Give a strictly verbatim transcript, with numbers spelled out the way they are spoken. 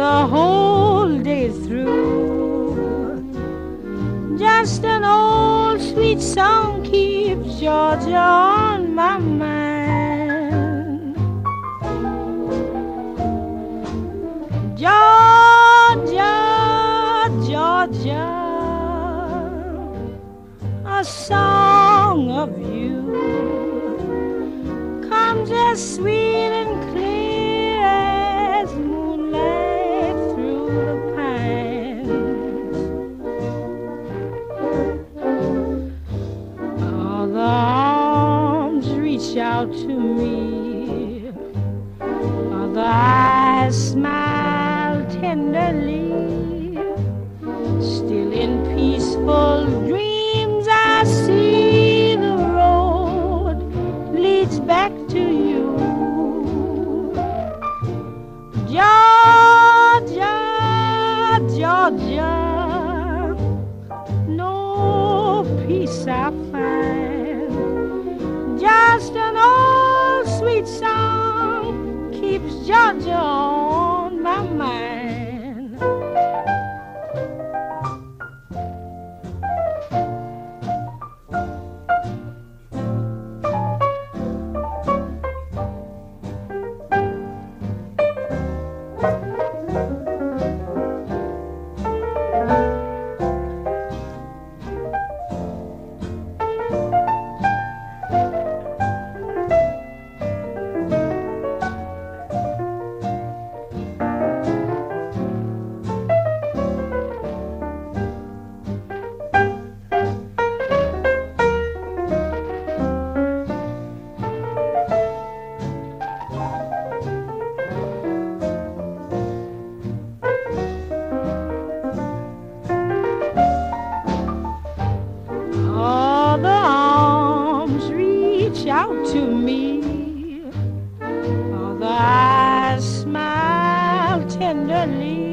the whole day through. Just an old sweet song keeps Georgia on my mind. Georgia, Georgia, a song of you comes as sweet and clear as moonlight through the pines. All the arms reach out to me, all the eyes smile tenderly. Still in peaceful dreams I see the road leads back to you. Georgia, Georgia, no peace I find. Just an old sweet song keeps Georgia on my mind. Out to me, all the eyes smile tenderly.